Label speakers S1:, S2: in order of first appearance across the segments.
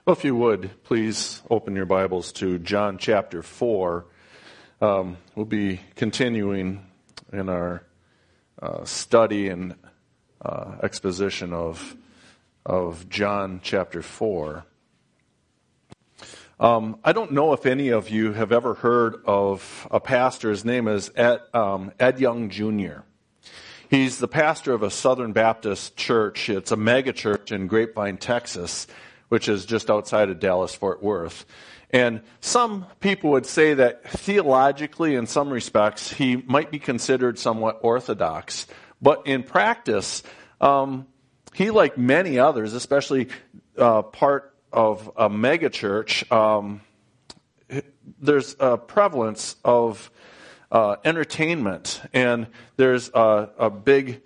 S1: Well, if you would, please open your Bibles to John chapter 4. We'll be continuing in our study and exposition of John chapter 4. I don't know if any of you have ever heard of a pastor. His name is Ed Young Jr. He's the pastor of a Southern Baptist church. It's a mega church in Grapevine, Texas, which is just outside of Dallas-Fort Worth. And some people would say that theologically, in some respects, he might be considered somewhat orthodox. But in practice, he, like many others, especially part of a megachurch, there's a prevalence of entertainment, and there's a big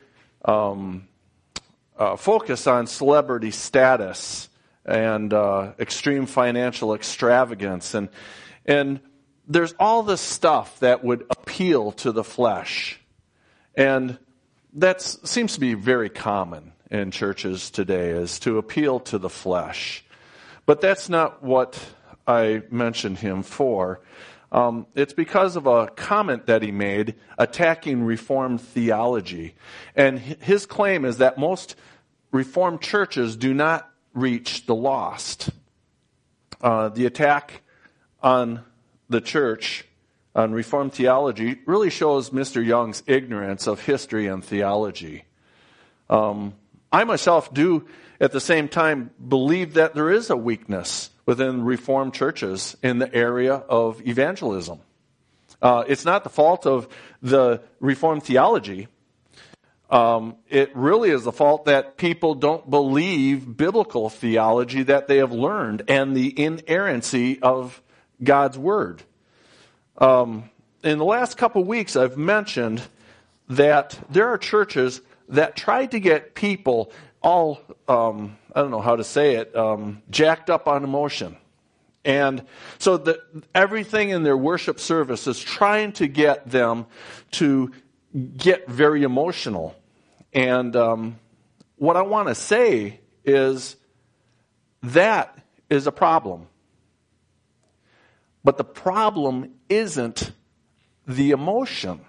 S1: focus on celebrity status and extreme financial extravagance, and there's all this stuff that would appeal to the flesh, and that seems to be very common in churches today, is to appeal to the flesh. But that's not what I mentioned him for. It's because of a comment that he made attacking Reformed theology, and his claim is that most Reformed churches do not reach the lost. The attack on the church, on Reformed theology, really shows Mr. Young's ignorance of history and theology. I myself do, at the same time, believe that there is a weakness within Reformed churches in the area of evangelism. It's not the fault of the Reformed theology. It really is the fault that people don't believe biblical theology that they have learned and the inerrancy of God's Word. In the last couple of weeks, I've mentioned that there are churches that try to get people all, I don't know how to say it, jacked up on emotion. And so everything in their worship service is trying to get them to get very emotional. And what I want to say is that is a problem. But the problem isn't the emotion.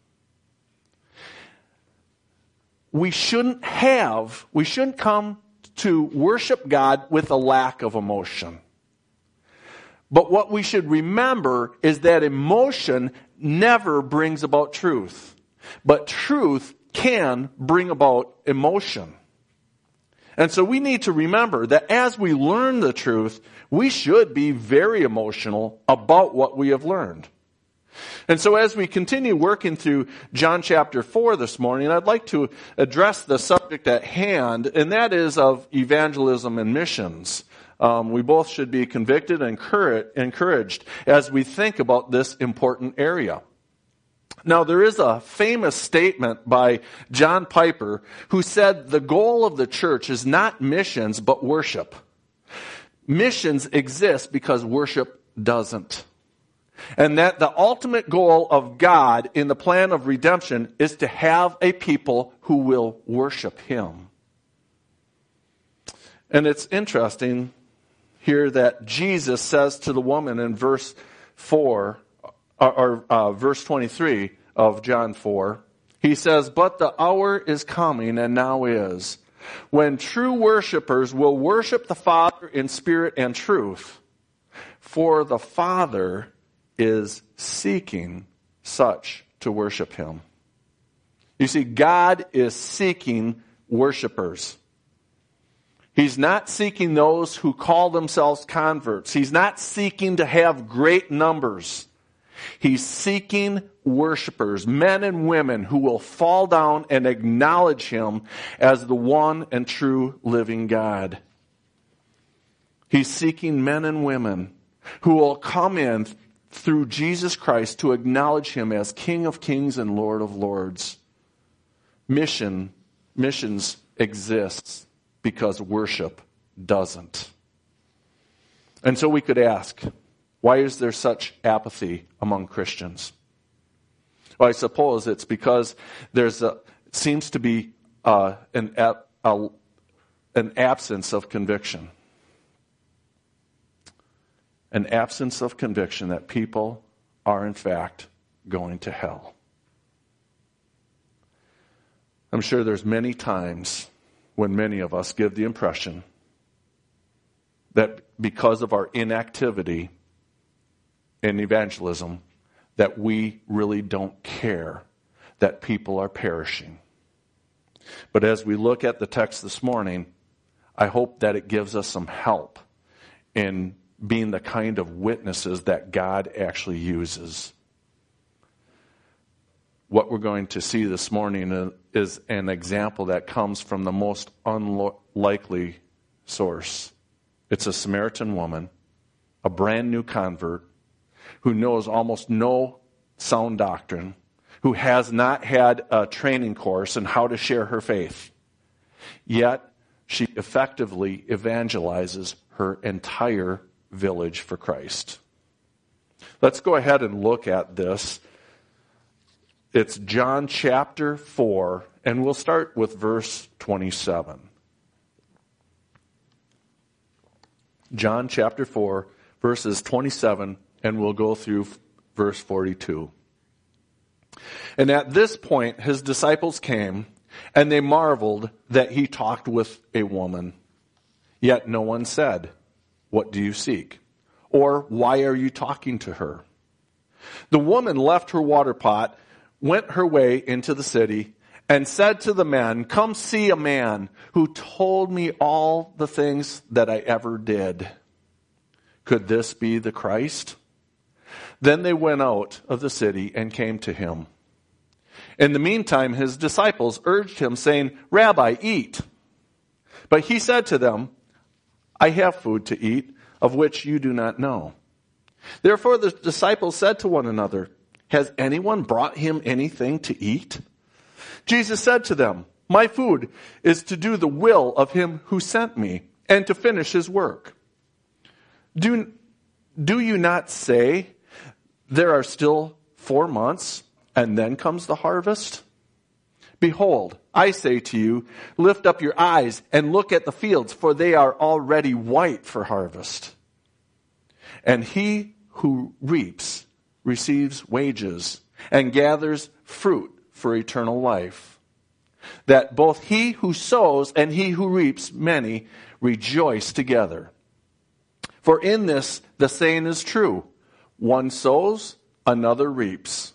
S1: We shouldn't come to worship God with a lack of emotion. But what we should remember is that emotion never brings about truth. But truth can bring about emotion. And so we need to remember that as we learn the truth, we should be very emotional about what we have learned. And so as we continue working through John chapter 4 this morning, I'd like to address the subject at hand, and that is of evangelism and missions. We both should be convicted and encouraged as we think about this important area. Now, there is a famous statement by John Piper who said the goal of the church is not missions, but worship. Missions exist because worship doesn't. And that the ultimate goal of God in the plan of redemption is to have a people who will worship Him. And it's interesting here that Jesus says to the woman in verse 4, verse 23 of John 4, he says, "But the hour is coming, and now is, when true worshipers will worship the Father in spirit and truth, for the Father is seeking such to worship Him." You see, God is seeking worshipers. He's not seeking those who call themselves converts. He's not seeking to have great numbers. He's seeking worshipers, men and women who will fall down and acknowledge Him as the one and true living God. He's seeking men and women who will come in through Jesus Christ to acknowledge Him as King of Kings and Lord of Lords. Missions exists because worship doesn't. And so we could ask, why is there such apathy among Christians? Well, I suppose it's because it seems to be an absence of conviction. an absence of conviction that people are in fact going to hell. I'm sure there's many times when many of us give the impression that because of our inactivity in evangelism, that we really don't care that people are perishing. But as we look at the text this morning, I hope that it gives us some help in being the kind of witnesses that God actually uses. What we're going to see this morning is an example that comes from the most unlikely source. It's a Samaritan woman, a brand new convert, who knows almost no sound doctrine, who has not had a training course in how to share her faith. Yet, she effectively evangelizes her entire village for Christ. Let's go ahead and look at this. It's John chapter 4, and we'll start with verse 27. John chapter 4, verses 27, and we'll go through verse 42. And at this point, his disciples came, and they marveled that he talked with a woman. Yet no one said, "What do you seek?" Or, "Why are you talking to her?" The woman left her water pot, went her way into the city, and said to the men, "Come see a man who told me all the things that I ever did. Could this be the Christ?" Then they went out of the city and came to him. In the meantime, his disciples urged him, saying, "Rabbi, eat." But he said to them, "I have food to eat, of which you do not know." Therefore the disciples said to one another, "Has anyone brought him anything to eat?" Jesus said to them, "My food is to do the will of him who sent me, and to finish his work. Do you not say, 'There are still 4 months, and then comes the harvest'? Behold, I say to you, lift up your eyes and look at the fields, for they are already white for harvest. And he who reaps receives wages and gathers fruit for eternal life, that both he who sows and he who reaps many rejoice together. For in this the saying is true, one sows, another reaps.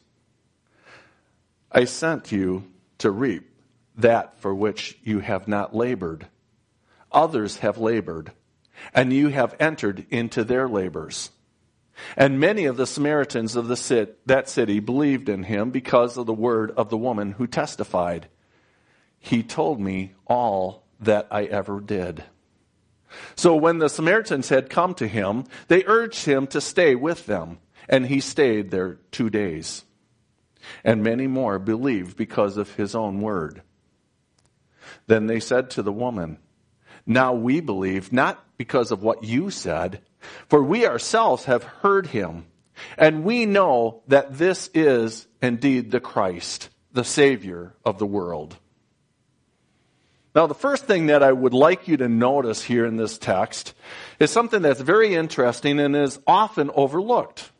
S1: I sent you to reap that for which you have not labored. Others have labored, and you have entered into their labors. And many of the Samaritans of that city believed in him because of the word of the woman who testified, "He told me all that I ever did." So when the Samaritans had come to him, they urged him to stay with them, and he stayed there 2 days. And many more believed because of his own word. Then they said to the woman, "Now we believe, not because of what you said, for we ourselves have heard him, and we know that this is indeed the Christ, the Savior of the world." Now, the first thing that I would like you to notice here in this text is something that's very interesting and is often overlooked.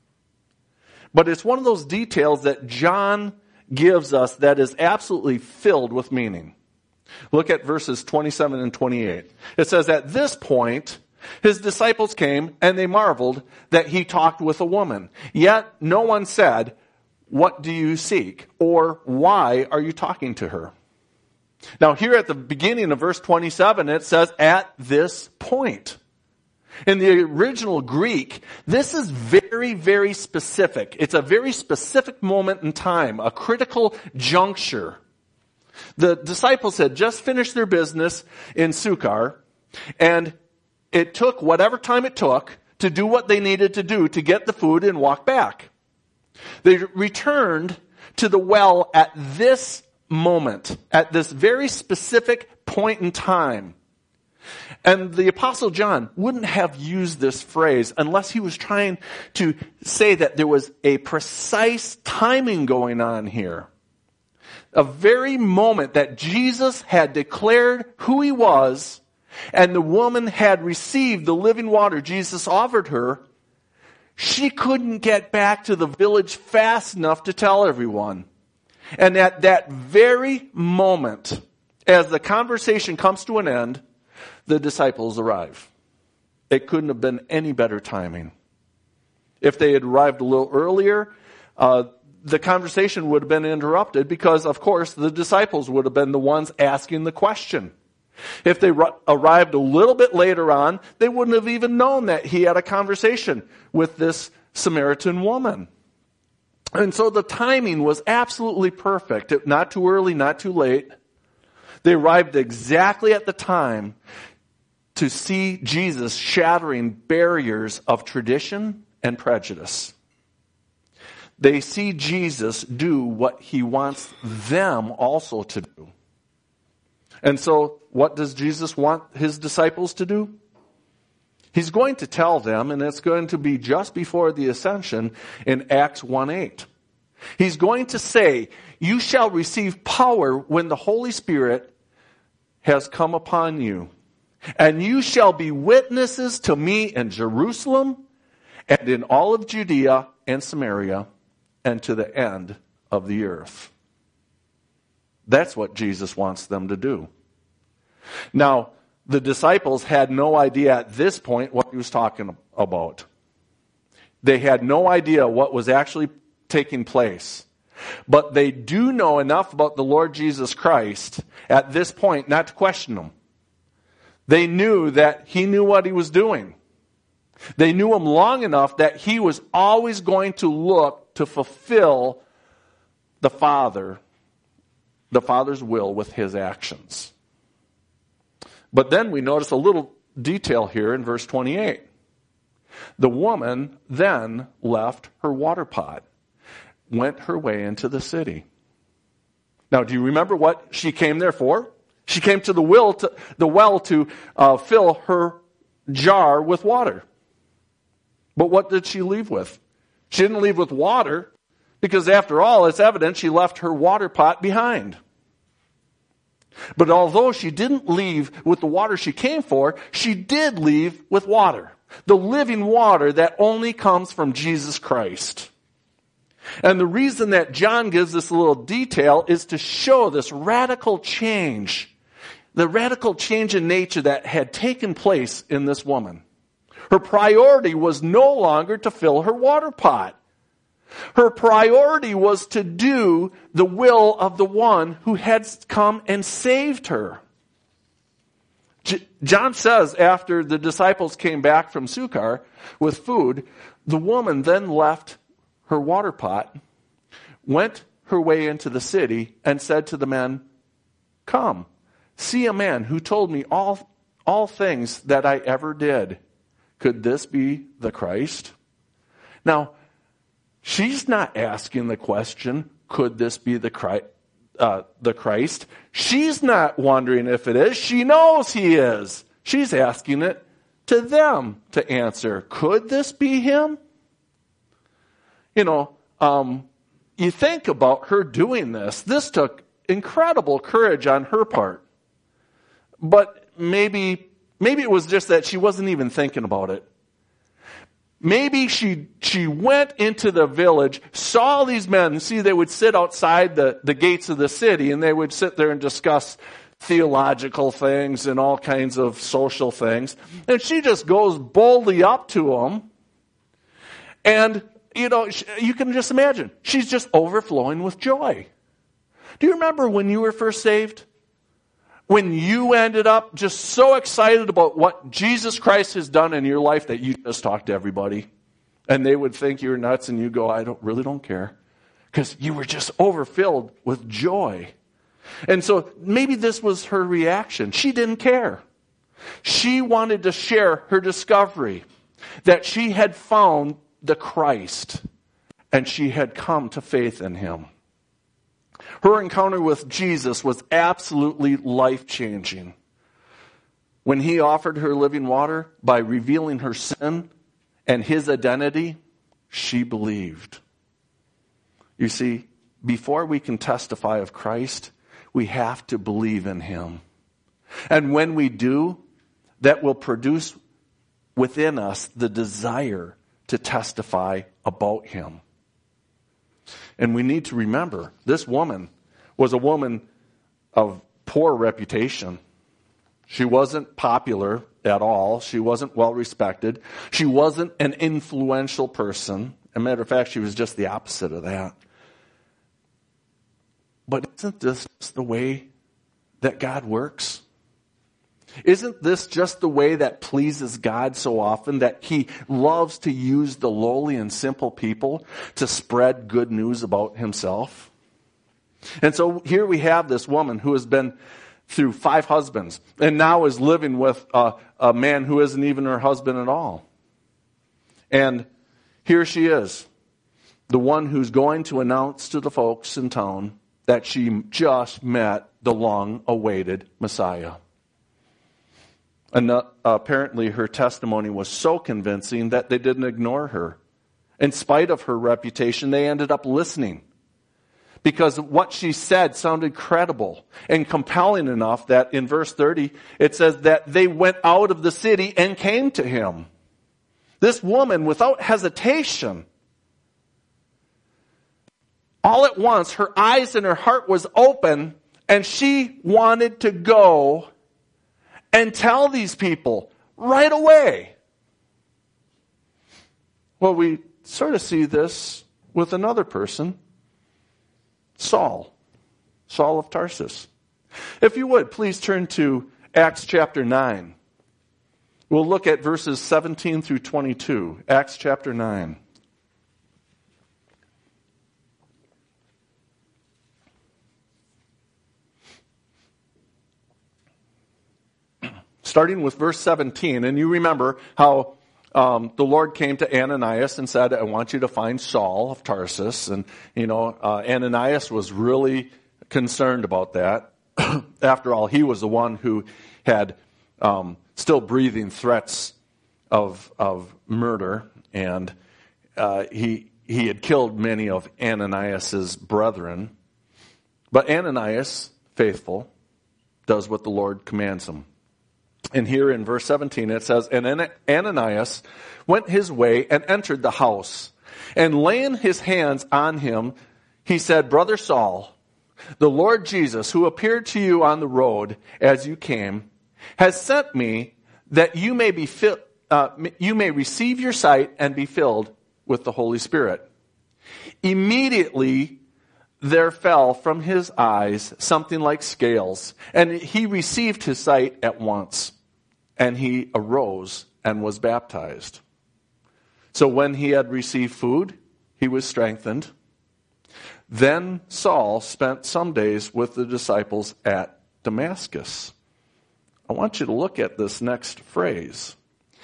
S1: But it's one of those details that John gives us that is absolutely filled with meaning. Look at verses 27 and 28. It says, "At this point, his disciples came, and they marveled that he talked with a woman. Yet no one said, 'What do you seek?' or 'Why are you talking to her?'" Now here at the beginning of verse 27, it says, "At this point." In the original Greek, this is very, very specific. It's a very specific moment in time, a critical juncture. The disciples had just finished their business in Sychar, and it took whatever time it took to do what they needed to do to get the food and walk back. They returned to the well at this moment, at this very specific point in time. And the Apostle John wouldn't have used this phrase unless he was trying to say that there was a precise timing going on here. A very moment that Jesus had declared who he was, and the woman had received the living water Jesus offered her, she couldn't get back to the village fast enough to tell everyone. And at that very moment, as the conversation comes to an end, the disciples arrive. It couldn't have been any better timing. If they had arrived a little earlier, the conversation would have been interrupted because, of course, the disciples would have been the ones asking the question. If they arrived a little bit later on, they wouldn't have even known that he had a conversation with this Samaritan woman. And so the timing was absolutely perfect. Not too early, not too late. They arrived exactly at the time to see Jesus shattering barriers of tradition and prejudice. They see Jesus do what he wants them also to do. And so, what does Jesus want his disciples to do? He's going to tell them, and it's going to be just before the ascension in Acts 1:8. He's going to say, "You shall receive power when the Holy Spirit has come upon you. And you shall be witnesses to me in Jerusalem and in all of Judea and Samaria and to the end of the earth." That's what Jesus wants them to do. Now, the disciples had no idea at this point what he was talking about. They had no idea what was actually taking place. But they do know enough about the Lord Jesus Christ at this point not to question him. They knew that he knew what he was doing. They knew him long enough that he was always going to look to fulfill the Father's will with his actions. But then we notice a little detail here in verse 28. The woman then left her water pot, went her way into the city. Now, do you remember what she came there for? She came to the well to fill her jar with water. But what did she leave with? She didn't leave with water because, after all, it's evident she left her water pot behind. But although she didn't leave with the water she came for, she did leave with water. The living water that only comes from Jesus Christ. And the reason that John gives this little detail is to show this radical change. The radical change in nature that had taken place in this woman. Her priority was no longer to fill her water pot. Her priority was to do the will of the one who had come and saved her. John says after the disciples came back from Sychar with food, the woman then left her water pot, went her way into the city, and said to the men, "Come, see a man who told me all things that I ever did. Could this be the Christ?" Now, she's not asking the question, could this be the Christ? She's not wondering if it is. She knows he is. She's asking it to them to answer. Could this be him? You think about her doing this. This took incredible courage on her part. But maybe it was just that she wasn't even thinking about it. Maybe she went into the village, saw these men. See, they would sit outside the gates of the city, and they would sit there and discuss theological things and all kinds of social things. And she just goes boldly up to them. And, you can just imagine. She's just overflowing with joy. Do you remember when you were first saved? When you ended up just so excited about what Jesus Christ has done in your life that you just talked to everybody. And they would think you're nuts and you go, I really don't care. Because you were just overfilled with joy. And so maybe this was her reaction. She didn't care. She wanted to share her discovery that she had found the Christ and she had come to faith in him. Her encounter with Jesus was absolutely life-changing. When he offered her living water by revealing her sin and his identity, she believed. You see, before we can testify of Christ, we have to believe in him. And when we do, that will produce within us the desire to testify about him. And we need to remember, this woman was a woman of poor reputation. She wasn't popular at all. She wasn't well respected. She wasn't an influential person. As a matter of fact, she was just the opposite of that. But isn't this the way that God works? Isn't this just the way that pleases God so often, that he loves to use the lowly and simple people to spread good news about himself? And so here we have this woman who has been through 5 husbands and now is living with a man who isn't even her husband at all. And here she is, the one who's going to announce to the folks in town that she just met the long-awaited Messiah. And apparently her testimony was so convincing that they didn't ignore her. In spite of her reputation, they ended up listening, because what she said sounded credible and compelling enough that in verse 30, it says that they went out of the city and came to him. This woman, without hesitation, all at once, her eyes and her heart was open, and she wanted to go and tell these people right away. Well, we sort of see this with another person, Saul of Tarsus. If you would, please turn to Acts chapter 9. We'll look at verses 17 through 22. Acts chapter 9. Starting with verse 17, and you remember how the Lord came to Ananias and said, I want you to find Saul of Tarsus. And, Ananias was really concerned about that. After all, he was the one who had still breathing threats of murder, and he had killed many of Ananias's brethren. But Ananias, faithful, does what the Lord commands him. And here in verse 17 it says, And Ananias went his way and entered the house. And laying his hands on him, he said, Brother Saul, the Lord Jesus, who appeared to you on the road as you came, has sent me that you may receive your sight and be filled with the Holy Spirit. Immediately there fell from his eyes something like scales, and he received his sight at once. And he arose and was baptized. So when he had received food, he was strengthened. Then Saul spent some days with the disciples at Damascus. I want you to look at this next phrase.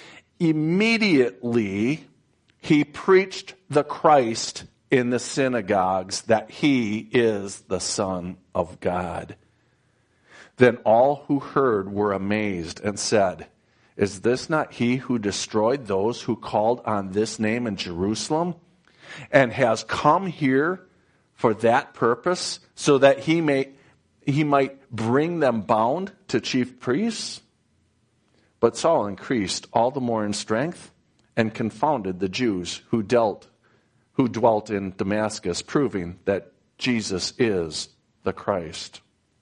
S1: Immediately he preached the Christ in the synagogues, that he is the Son of God. Then all who heard were amazed and said, Is this not he who destroyed those who called on this name in Jerusalem, and has come here for that purpose, so that he might bring them bound to chief priests? But Saul increased all the more in strength and confounded the Jews who dwelt in Damascus, proving that Jesus is the Christ.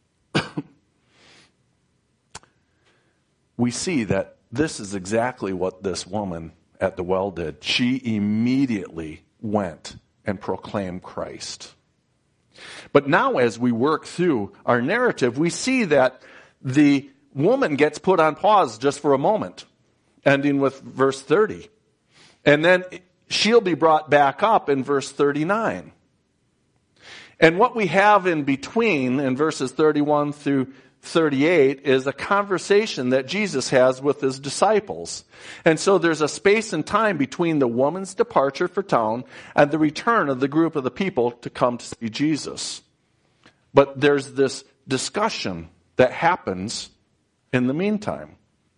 S1: We see that this is exactly what this woman at the well did. She immediately went and proclaimed Christ. But now as we work through our narrative, we see that the woman gets put on pause just for a moment, ending with verse 30. And then she'll be brought back up in verse 39. And what we have in between, in verses 31 through 38, is a conversation that Jesus has with his disciples. And so there's a space and time between the woman's departure for town and the return of the group of the people to come to see Jesus. But there's this discussion that happens in the meantime.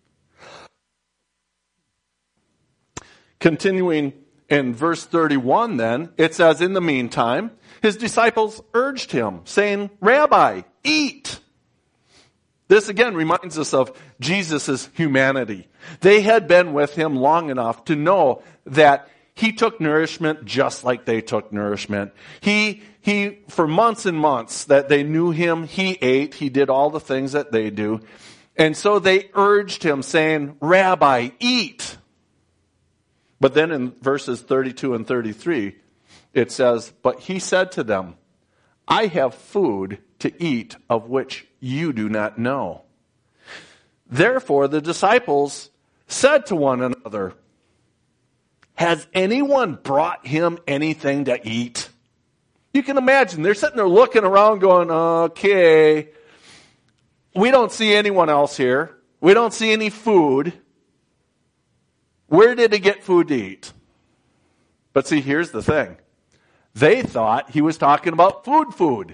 S1: Continuing in verse 31 then, it says, In the meantime, his disciples urged him, saying, Rabbi, eat. This again reminds us of Jesus' humanity. They had been with him long enough to know that he took nourishment just like they took nourishment. He, for months and months that they knew him, he ate, he did all the things that they do. And so they urged him saying, Rabbi, eat. But then in verses 32 and 33, it says, but he said to them, I have food to eat of which you do not know. Therefore the disciples said to one another, has anyone brought him anything to eat? You can imagine, they're sitting there looking around going, okay, we don't see anyone else here. We don't see any food. Where did he get food to eat? But see, here's the thing. They thought he was talking about food.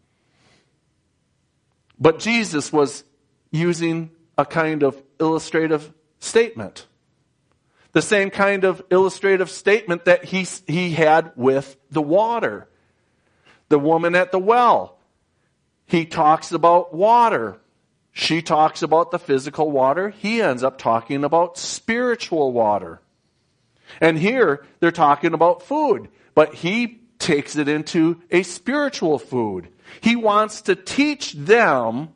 S1: But Jesus was using a kind of illustrative statement. The same kind of illustrative statement that he had with the water. The woman at the well. He talks about water. She talks about the physical water. He ends up talking about spiritual water. And here they're talking about food. But he takes it into a spiritual food. He wants to teach them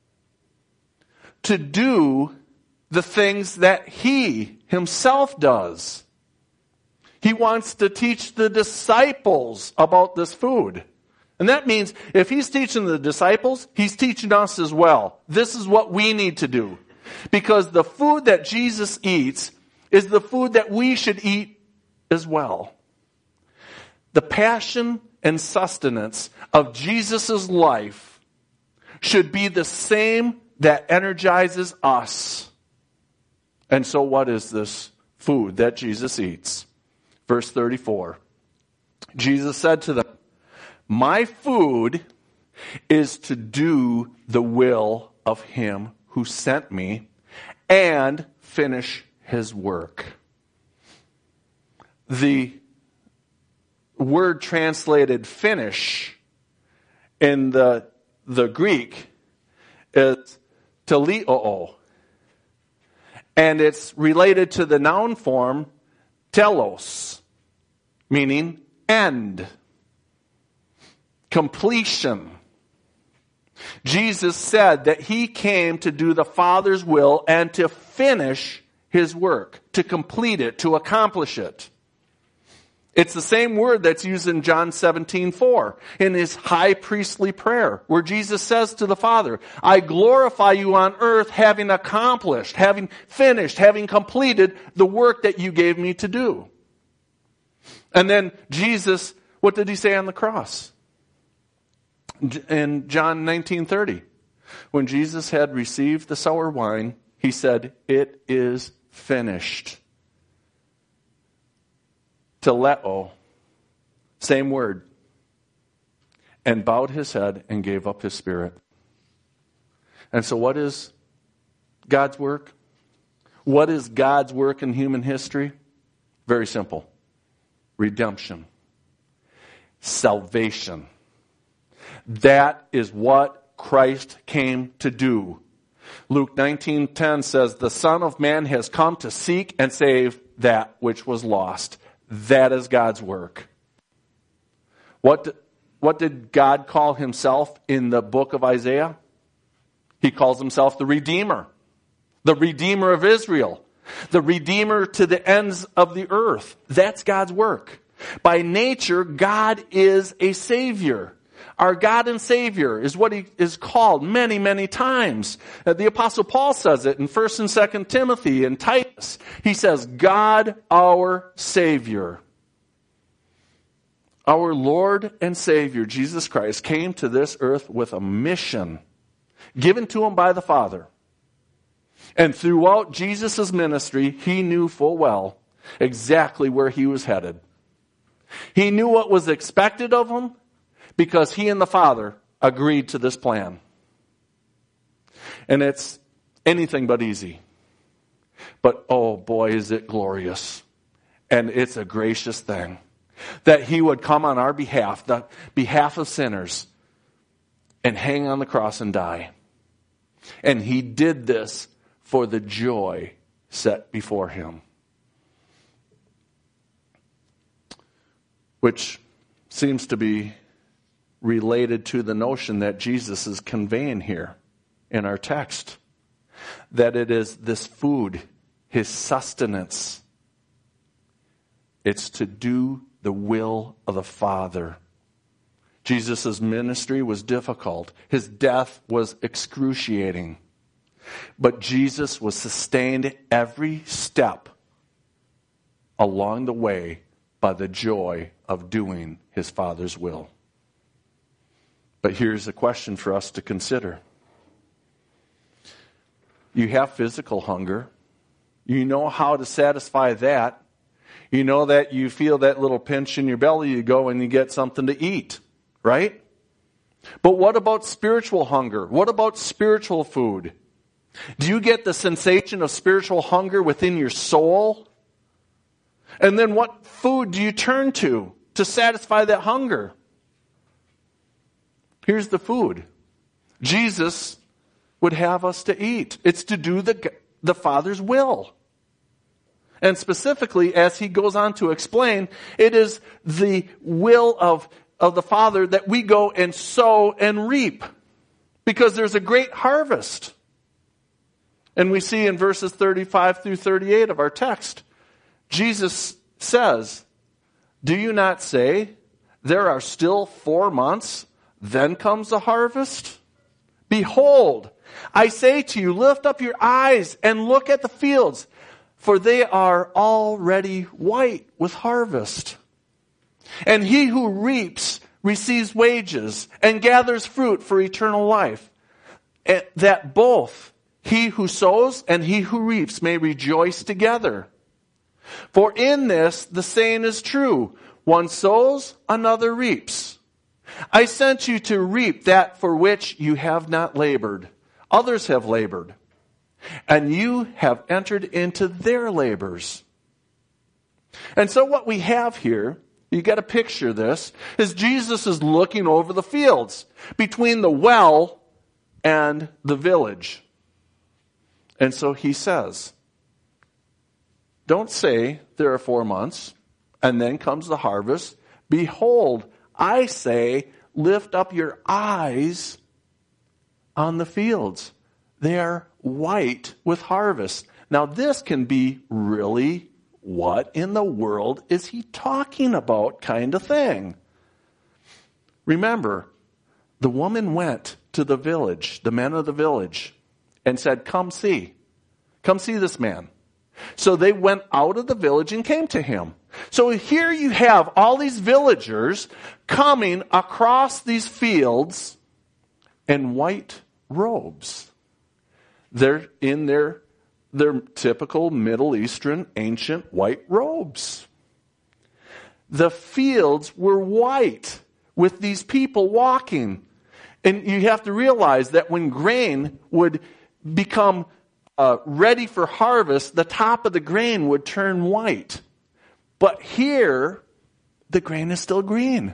S1: to do the things that he himself does. He wants to teach the disciples about this food. And that means if he's teaching the disciples, he's teaching us as well. This is what we need to do. Because the food that Jesus eats is the food that we should eat as well. The passion and sustenance of Jesus' life should be the same that energizes us. And so what is this food that Jesus eats? Verse 34. Jesus said to them, my food is to do the will of him who sent me and finish his work. The word translated finish in the Greek is teleoo. And it's related to the noun form telos, meaning end. Completion. Jesus said that he came to do the Father's will and to finish his work, to complete it, to accomplish it. It's the same word that's used in John 17:4 in his high priestly prayer, where Jesus says to the Father, I glorify you on earth having accomplished, having finished, having completed the work that you gave me to do. And then Jesus, what did he say on the cross? In John 19:30, when Jesus had received the sour wine, he said, it is finished. Teleo, same word, and bowed his head and gave up his spirit. And so what is God's work? What is God's work in human history? Very simple. Redemption. Salvation. That is what Christ came to do. Luke 19:10 says, the Son of Man has come to seek and save that which was lost. That is God's work. What did God call himself in the book of Isaiah? He calls himself the Redeemer of Israel, the Redeemer to the ends of the earth. That's God's work. By nature, God is a Savior. Our God and Savior is what he is called many, many times. The Apostle Paul says it in 1 and 2 Timothy and Titus. He says, God our Savior. Our Lord and Savior, Jesus Christ, came to this earth with a mission given to him by the Father. And throughout Jesus' ministry, he knew full well exactly where he was headed. He knew what was expected of him, because he and the Father agreed to this plan. And it's anything but easy. But oh boy, is it glorious. And it's a gracious thing that he would come on our behalf, the behalf of sinners, and hang on the cross and die. And he did this for the joy set before him. which seems to be related to the notion that Jesus is conveying here in our text. That it is this food, his sustenance. It's to do the will of the Father. Jesus' ministry was difficult. His death was excruciating. But Jesus was sustained every step along the way by the joy of doing his Father's will. But here's a question for us to consider. You have physical hunger. You know how to satisfy that. You know that you feel that little pinch in your belly, you go and you get something to eat, right? But what about spiritual hunger? What about spiritual food? Do you get the sensation of spiritual hunger within your soul? And then what food do you turn to satisfy that hunger? Here's the food. Jesus would have us to eat. It's to do the Father's will. And specifically, as he goes on to explain, it is the will of the Father that we go and sow and reap. Because there's a great harvest. And we see in verses 35 through 38 of our text, Jesus says, "Do you not say, there are still 4 months, then comes the harvest? Behold, I say to you, lift up your eyes and look at the fields, for they are already white with harvest. And he who reaps receives wages and gathers fruit for eternal life, that both he who sows and he who reaps may rejoice together. For in this the saying is true, one sows, another reaps. I sent you to reap that for which you have not labored. Others have labored, and you have entered into their labors." And so what we have here, you got to picture this, is Jesus is looking over the fields between the well and the village. And so he says, don't say there are 4 months and then comes the harvest. Behold, I say, lift up your eyes on the fields. They are white with harvest. Now this can be really, what in the world is he talking about kind of thing. Remember, the woman went to the village, the men of the village, and said, come see this man. So they went out of the village and came to him. So here you have all these villagers coming across these fields in white robes. They're in their typical Middle Eastern ancient white robes. The fields were white with these people walking. And you have to realize that when grain would become ready for harvest, the top of the grain would turn white. But here, the grain is still green.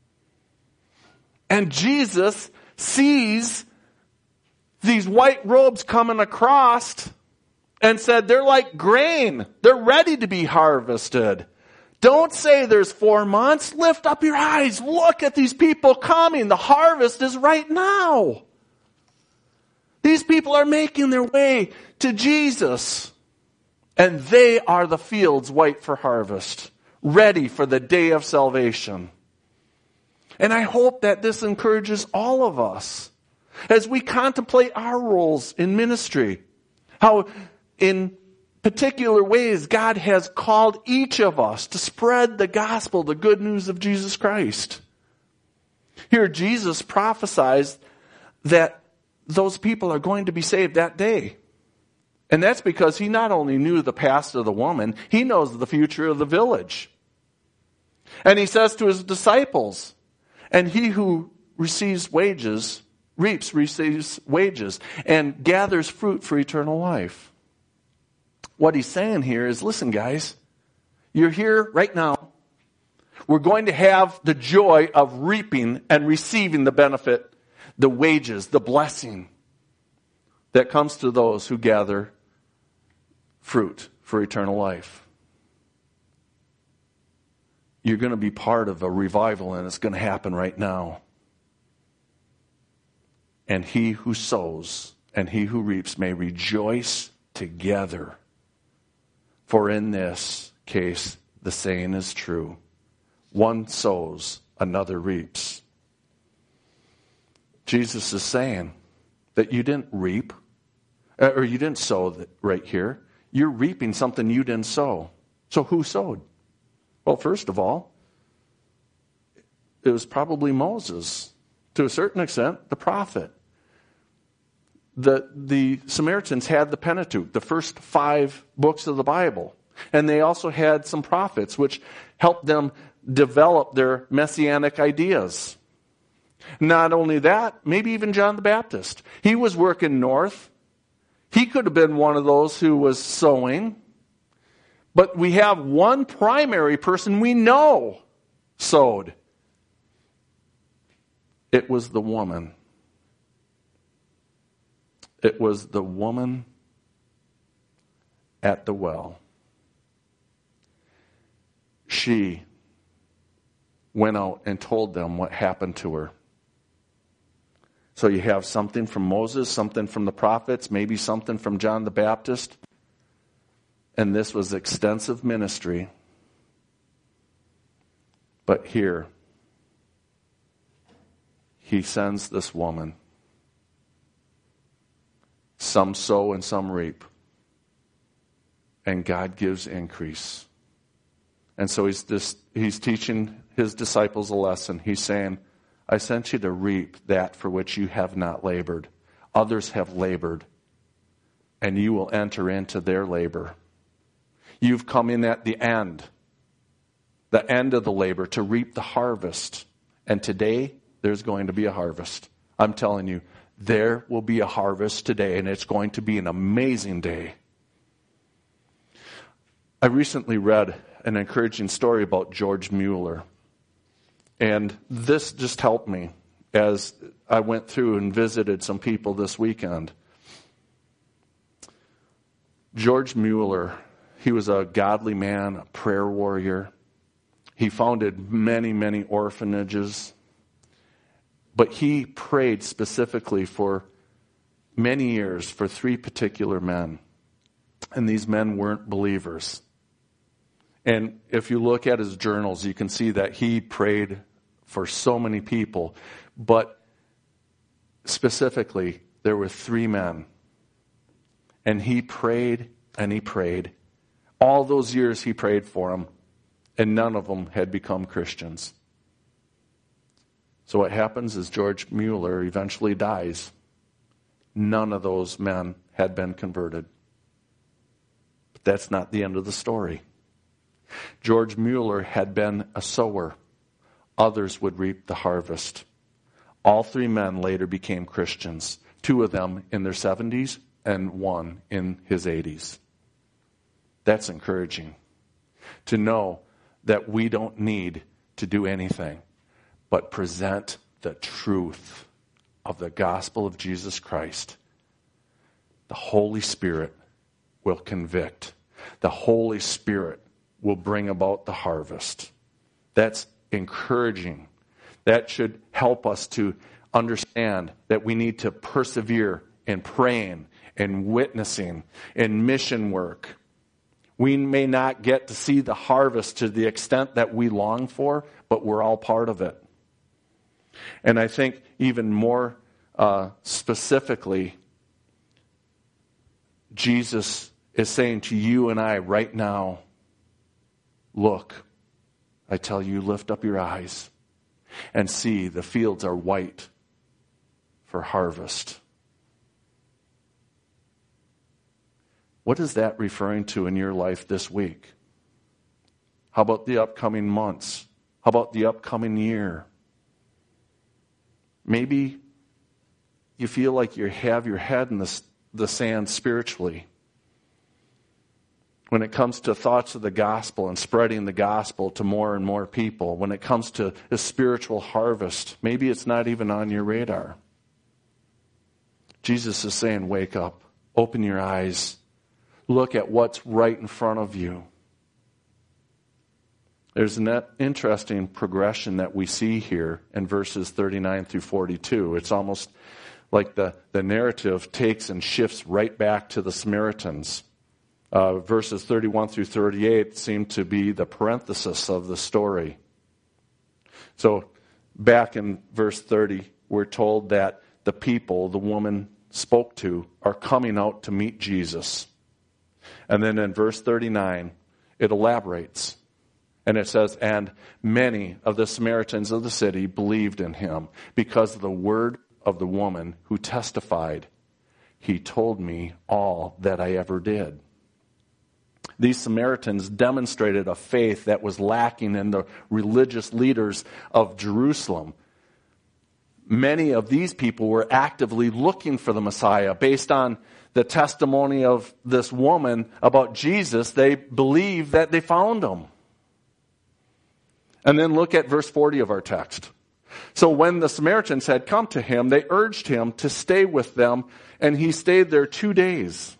S1: And Jesus sees these white robes coming across and said, they're like grain. They're ready to be harvested. Don't say there's 4 months. Lift up your eyes. Look at these people coming. The harvest is right now. These people are making their way to Jesus. And they are the fields white for harvest, ready for the day of salvation. And I hope that this encourages all of us as we contemplate our roles in ministry. How in particular ways God has called each of us to spread the gospel, the good news of Jesus Christ. Here Jesus prophesies that those people are going to be saved that day. And that's because he not only knew the past of the woman, he knows the future of the village. And he says to his disciples, and he who receives wages, receives wages, and gathers fruit for eternal life. What he's saying here is, listen guys, you're here right now. We're going to have the joy of reaping and receiving the benefit, the wages, the blessing that comes to those who gather fruit for eternal life. you're going to be part of a revival, and it's going to happen right now. And he who sows and he who reaps may rejoice together. For in this case, the saying is true. One sows, another reaps. Jesus is saying that you didn't reap, or you didn't sow right here. You're reaping something you didn't sow. So who sowed? Well, first of all, it was probably Moses. To a certain extent, the prophet. The Samaritans had the Pentateuch, the first 5 books of the Bible. And they also had some prophets, which helped them develop their messianic ideas. Not only that, maybe even John the Baptist. He was working north. He could have been one of those who was sowing. But we have one primary person we know sowed. It was the woman. It was the woman at the well. She went out and told them what happened to her. So you have something from Moses, something from the prophets, maybe something from John the Baptist. And this was extensive ministry. But here, he sends this woman. Some sow and some reap. And God gives increase. And so he's teaching his disciples a lesson. He's saying, I sent you to reap that for which you have not labored. Others have labored, and you will enter into their labor. You've come in at the end of the labor, to reap the harvest. And today, there's going to be a harvest. I'm telling you, there will be a harvest today, and it's going to be an amazing day. I recently read an encouraging story about George Mueller. And this just helped me as I went through and visited some people this weekend. George Mueller, he was a godly man, a prayer warrior. He founded many, many orphanages. But he prayed specifically for many years for 3 particular men. And these men weren't believers. And if you look at his journals, you can see that he prayed for so many people. But specifically, there were 3 men. And he prayed and he prayed. All those years he prayed for them. And none of them had become Christians. So what happens is George Mueller eventually dies. None of those men had been converted. But that's not the end of the story. George Mueller had been a sower. Others would reap the harvest. All 3 men later became Christians. 2 of them in their 70s and 1 in his 80s. That's encouraging. To know that we don't need to do anything but present the truth of the gospel of Jesus Christ. The Holy Spirit will convict. The Holy Spirit will bring about the harvest. That's encouraging. That should help us to understand that we need to persevere in praying and witnessing and mission work. We may not get to see the harvest to the extent that we long for, but we're all part of it. And I think even more specifically, Jesus is saying to you and I right now, look, I tell you, lift up your eyes and see the fields are white for harvest. What is that referring to in your life this week? How about the upcoming months? How about the upcoming year? Maybe you feel like you have your head in the sand spiritually. When it comes to thoughts of the gospel and spreading the gospel to more and more people, when it comes to a spiritual harvest, maybe it's not even on your radar. Jesus is saying, wake up, open your eyes, look at what's right in front of you. There's an interesting progression that we see here in verses 39 through 42. It's almost like the narrative takes and shifts right back to the Samaritans. Verses 31 through 38 seem to be the parenthesis of the story. So back in verse 30, we're told that the people the woman spoke to are coming out to meet Jesus. And then in verse 39, it elaborates. And it says, and many of the Samaritans of the city believed in him because of the word of the woman who testified, he told me all that I ever did. These Samaritans demonstrated a faith that was lacking in the religious leaders of Jerusalem. Many of these people were actively looking for the Messiah. Based on the testimony of this woman about Jesus, they believed that they found him. And then look at verse 40 of our text. So when the Samaritans had come to him, they urged him to stay with them, and he stayed there 2 days.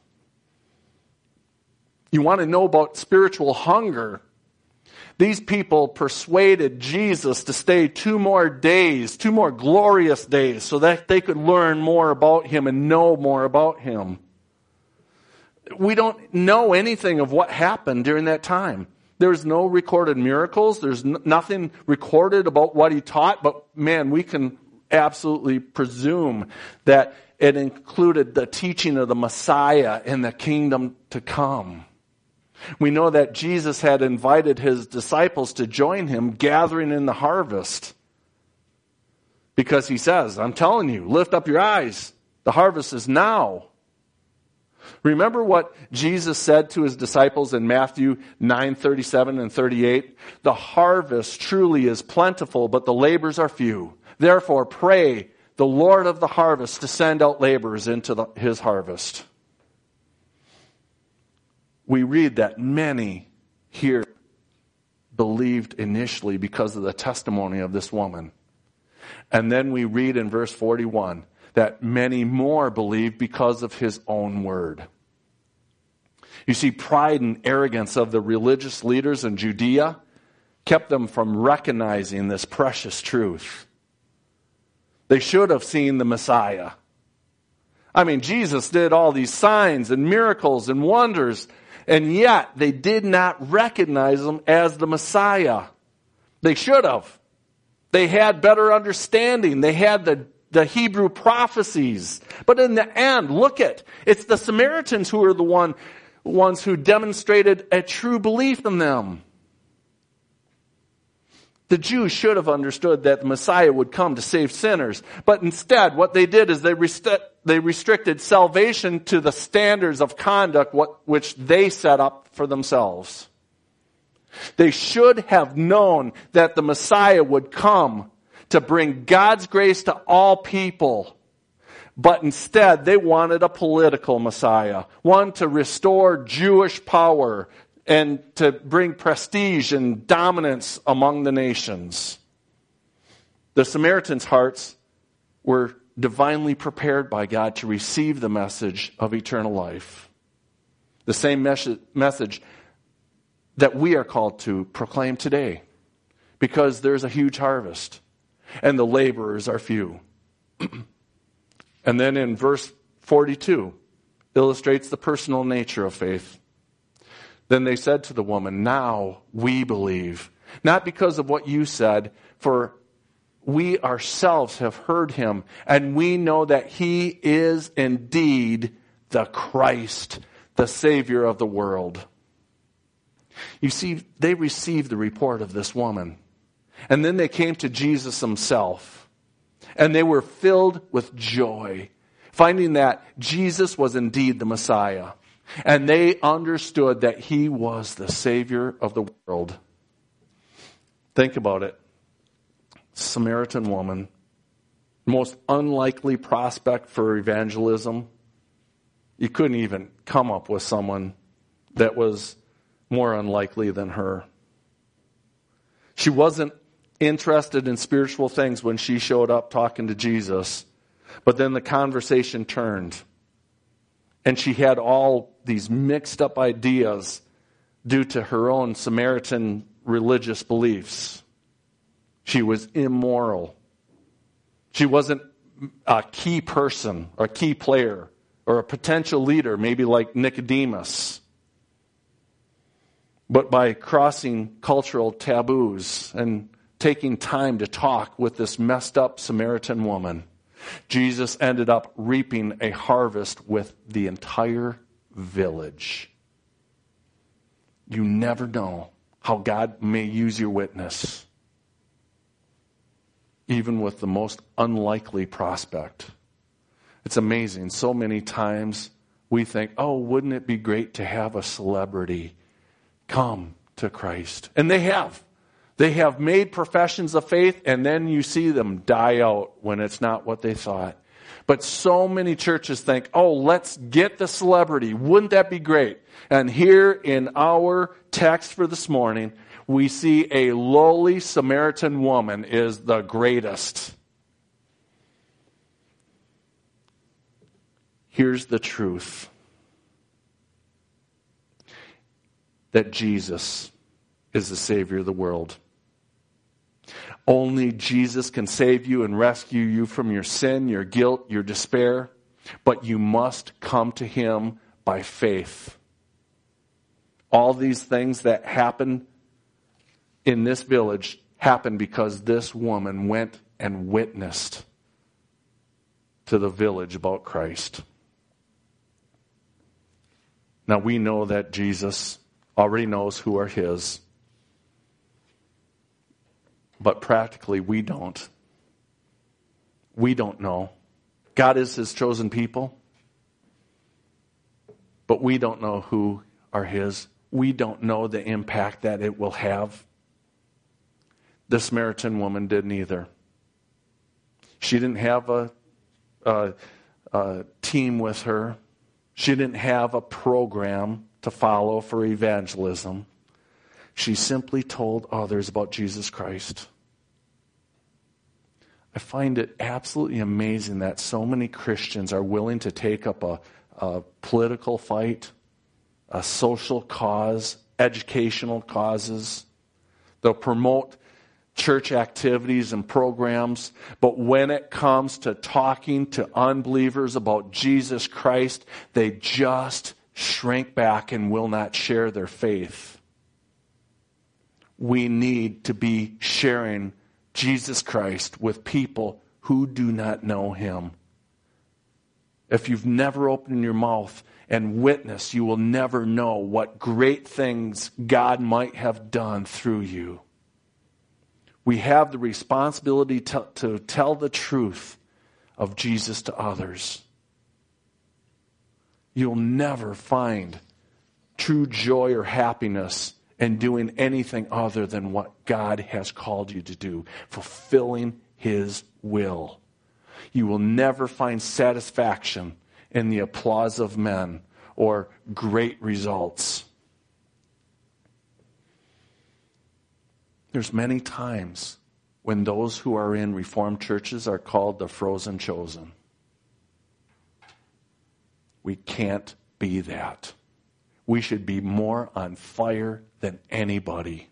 S1: You want to know about spiritual hunger? These people persuaded Jesus to stay 2 more days, 2 more glorious days, so that they could learn more about him and know more about him. We don't know anything of what happened during that time. There's no recorded miracles. There's nothing recorded about what he taught. But man, we can absolutely presume that it included the teaching of the Messiah and the kingdom to come. We know that Jesus had invited his disciples to join him gathering in the harvest. Because he says, I'm telling you, lift up your eyes. The harvest is now. Remember what Jesus said to his disciples in Matthew 9:37 and 38? The harvest truly is plentiful, but the labors are few. Therefore, pray the Lord of the harvest to send out laborers into his harvest. We read that many here believed initially because of the testimony of this woman. And then we read in verse 41 that many more believed because of his own word. You see, pride and arrogance of the religious leaders in Judea kept them from recognizing this precious truth. They should have seen the Messiah. I mean, Jesus did all these signs and miracles and wonders, and yet they did not recognize him as the Messiah. They should have. They had better understanding. They had the Hebrew prophecies. But in the end, look it's the Samaritans who are the ones who demonstrated a true belief in them. The Jews should have understood that the Messiah would come to save sinners. But instead, what they did is they restricted salvation to the standards of conduct which they set up for themselves. They should have known that the Messiah would come to bring God's grace to all people. But instead, they wanted a political Messiah, one to restore Jewish power and to bring prestige and dominance among the nations. The Samaritans' hearts were divinely prepared by God to receive the message of eternal life. The same message that we are called to proclaim today, because there's a huge harvest and the laborers are few. And then in verse 42, illustrates the personal nature of faith. Then they said to the woman, now we believe, not because of what you said, for we ourselves have heard him, and we know that he is indeed the Christ, the Savior of the world. You see, they received the report of this woman. And then they came to Jesus himself. And they were filled with joy, finding that Jesus was indeed the Messiah. And they understood that he was the Savior of the world. Think about it. Samaritan woman, most unlikely prospect for evangelism. You couldn't even come up with someone that was more unlikely than her. She wasn't interested in spiritual things when she showed up talking to Jesus. But then the conversation turned. And she had all these mixed up ideas due to her own Samaritan religious beliefs. She was immoral. She wasn't a key person, or a key player, or a potential leader, maybe like Nicodemus. But by crossing cultural taboos and taking time to talk with this messed up Samaritan woman, Jesus ended up reaping a harvest with the entire village. You never know how God may use your witness, even with the most unlikely prospect. It's amazing. So many times we think, oh, wouldn't it be great to have a celebrity come to Christ? And they have. They have made professions of faith, and then you see them die out when it's not what they thought. But so many churches think, oh, let's get the celebrity. Wouldn't that be great? And here in our text for this morning, we see a lowly Samaritan woman is the greatest. Here's the truth. That Jesus is the Savior of the world. Only Jesus can save you and rescue you from your sin, your guilt, your despair. But you must come to Him by faith. All these things that happen in this village happened because this woman went and witnessed to the village about Christ. Now we know that Jesus already knows who are His. But practically we don't. We don't know. God is His chosen people. But we don't know who are His. We don't know the impact that it will have. The Samaritan woman didn't either. She didn't have a team with her. She didn't have a program to follow for evangelism. She simply told others about Jesus Christ. I find it absolutely amazing that so many Christians are willing to take up a political fight, a social cause, educational causes. They'll promote church activities and programs, but when it comes to talking to unbelievers about Jesus Christ, they just shrink back and will not share their faith. We need to be sharing Jesus Christ with people who do not know Him. If you've never opened your mouth and witnessed, you will never know what great things God might have done through you. We have the responsibility to tell the truth of Jesus to others. You'll never find true joy or happiness in doing anything other than what God has called you to do, fulfilling His will. You will never find satisfaction in the applause of men or great results. There's many times when those who are in Reformed churches are called the frozen chosen. We can't be that. We should be more on fire than anybody.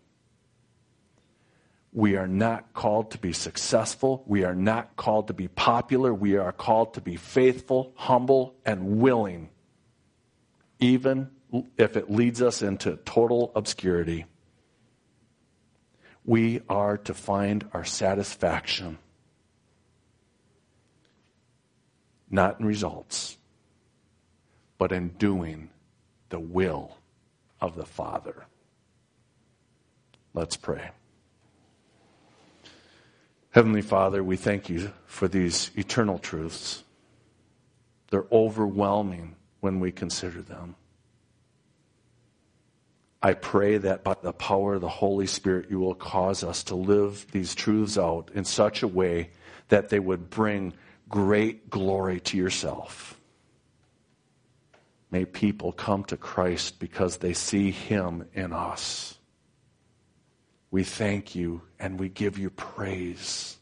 S1: We are not called to be successful. We are not called to be popular. We are called to be faithful, humble, and willing, even if it leads us into total obscurity. We are to find our satisfaction, not in results, but in doing the will of the Father. Let's pray. Heavenly Father, we thank You for these eternal truths. They're overwhelming when we consider them. I pray that by the power of the Holy Spirit, You will cause us to live these truths out in such a way that they would bring great glory to Yourself. May people come to Christ because they see Him in us. We thank You and we give You praise.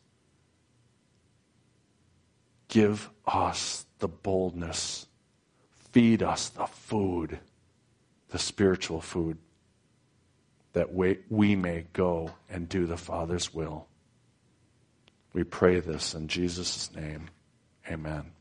S1: Give us the boldness. Feed us the food, the spiritual food that we may go and do the Father's will. We pray this in Jesus' name. Amen.